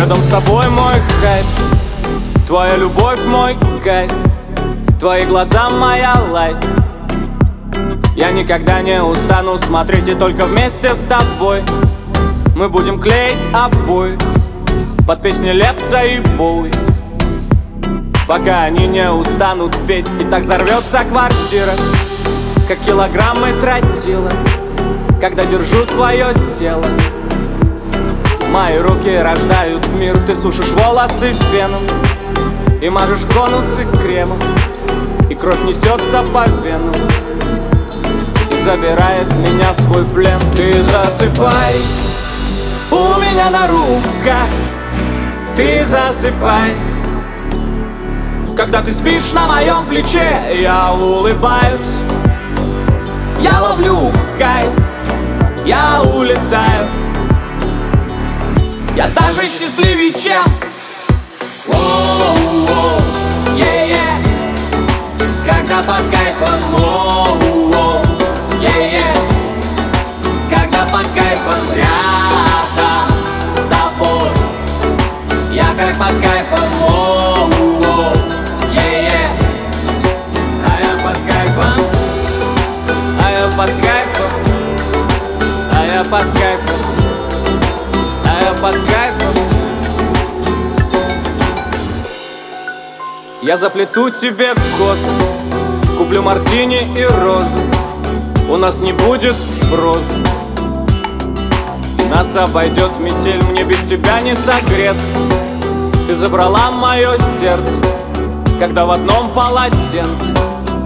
Рядом с тобой мой хайп, твоя любовь мой кайф, твои глаза моя лайф. Я никогда не устану смотреть, и только вместе с тобой мы будем клеить обои под песни Лепса и Боуи, пока они не устанут петь. И так взорвется квартира, как килограммы тротила, когда держу твое тело. Мои руки рождают мир, ты сушишь волосы феном и мажешь конусы кремом, и кровь несется по венам и забирает меня в твой плен. Ты засыпай у меня на руках, ты засыпай. Когда ты спишь на моем плече, я улыбаюсь, я ловлю кайф, я улетаю. Я даже счастливее, чем воу-воу, е-е. Когда под кайфом, воу-воу, е-е. Когда под кайфом рядом с тобой, я как под кайфом, воу-воу, е-е. А я под кайфом, а я под кайфом, а я под кайфом, а я под кайфом. Я заплету тебе косы, куплю мартини и розы. У нас не будет прозы, нас обойдет метель, мне без тебя не согреться. Ты забрала мое сердце, когда в одном полотенце,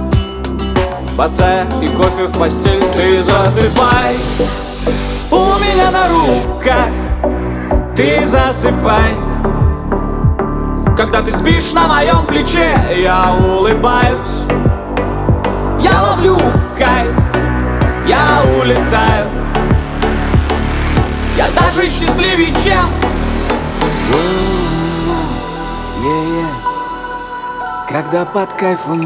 босая и кофе в постель. Ты засыпай у меня на руках, ты засыпай. Когда ты спишь на моем плече, я улыбаюсь, я ловлю кайф, я улетаю. Я даже счастливее, чем когда под кайфом,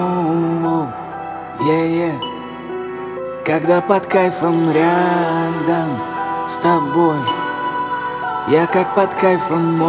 когда под кайфом рядом с тобой, я как под кайфом,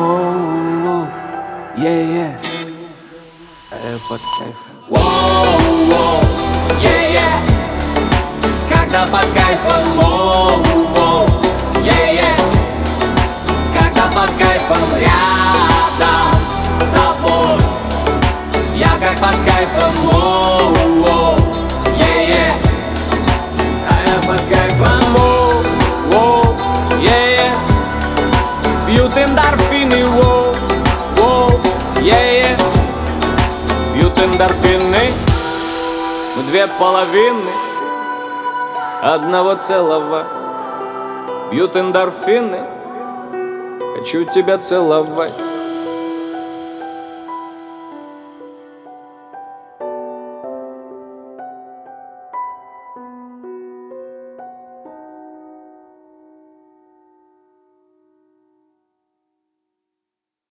а я под кайфом. воу-воу, е-е. Когда под кайфом, воу-воу, е-е. Когда под кайфом рядом с тобой, я как под кайфом, воу-воу, е-е. А я под кайфом, воу-воу, е-е. Пьют эндорфины, воу-воу, е-е. Пьют эндорфины, мы две половины одного целого. Пьют эндорфины, хочу тебя целовать.